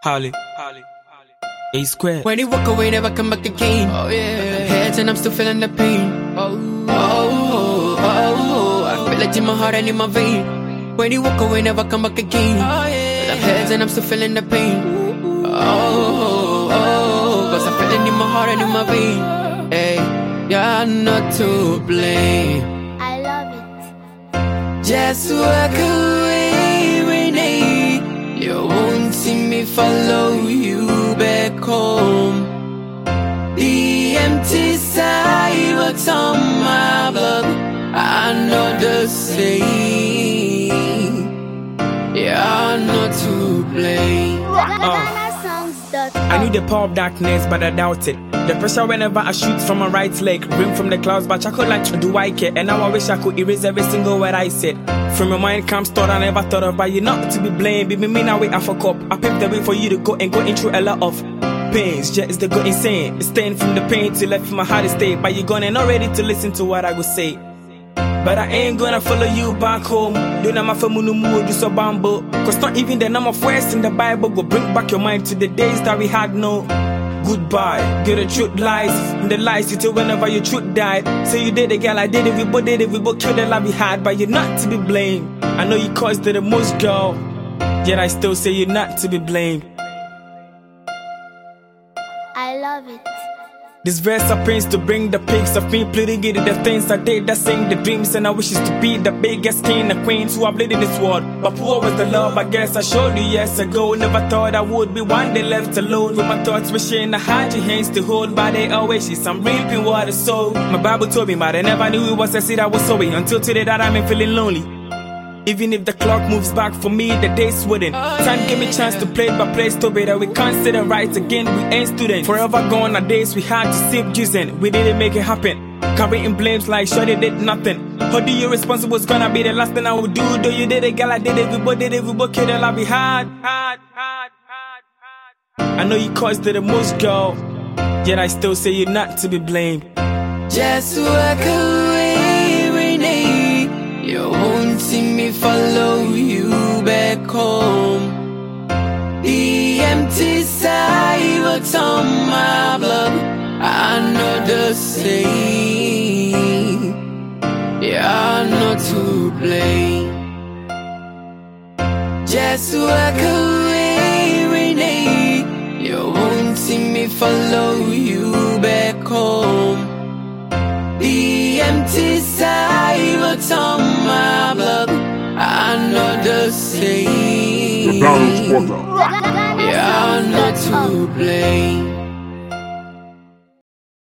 Holly. A square. When you walk away, never come back again. Oh yeah. Heads and I'm still feeling the pain. I feel it in my heart and in my vein. When you walk away, never come back again. Oh yeah. Heads and I'm still feeling the pain. Cause I feel it in my heart and in my vein. Hey, you're not to blame. I love it. Just walk away, Renee. You won't see me follow you back home. The empty sidewalks on my block, I know the same. You're not to blame. I knew the power of darkness, but I doubt it. The pressure whenever I shoot from my right leg, ring from the clouds, but I could like, do I care? And now I wish I could erase every single word I said. From your mind comes thought I never thought of, but you're not to be blamed. Baby, me now wait, I fuck up. I paved the way for you to go and go into a lot of pains. Just to go insane. It's staying from the pain till left my heart is stayed. But you're gone and not ready to listen to what I would say. But I ain't gonna follow you back home. Do not my family do so bamboo. Cause not even the number of words in the Bible will bring back your mind to the days that we had no goodbye. Get the truth lies, and the lies you told whenever your truth died. Say you did it, girl, I did it, we both did it, we both killed the love we had. But you're not to be blamed. I know you caused it the most, girl, yet I still say you're not to be blamed. I love it. This verse I pains to bring the pics of me pleading it, the things I did, that sing the dreams and I wishes to be the biggest king, the queens who have lived in this world. But poor was the love I guess I showed you years ago. Never thought I would be one day left alone with my thoughts wishing I had your hands to hold, but they always is I'm reaping what I sow. My Bible told me, but I never knew it was a seed I was sowing until today that I'm feeling lonely. Even if the clock moves back for me, the days wouldn't. Time gave me chance to play it, but play to be that we can't sit and right again. We ain't students. Forever gone are days we had to save juicing. We didn't make it happen. Carrying blames like sure they did nothing. How do you responsible was gonna be the last thing I would do? Though you did it, girl, I did it. We both did it. We both killed the love we had. I know you caused it the most, girl, yet I still say you're not to be blamed. Just walk away, Renee. You won't see me follow you back home. The empty sidewalks on my block, I know the same. You're not to blame. Just walk away, Renee. You won't see me follow you back home. The empty sidewalks on my block, I know the same. You're not to blame.